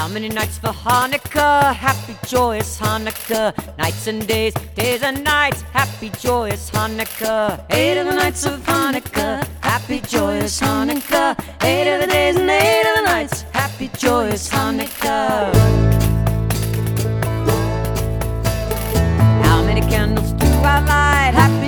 How many nights for Hanukkah? Happy, joyous Hanukkah. Nights and days, days and nights. Happy, joyous Hanukkah. 8 of the nights of Hanukkah. Happy, joyous Hanukkah. 8 of the days and 8 of the nights. Happy, joyous Hanukkah. How many candles do I light?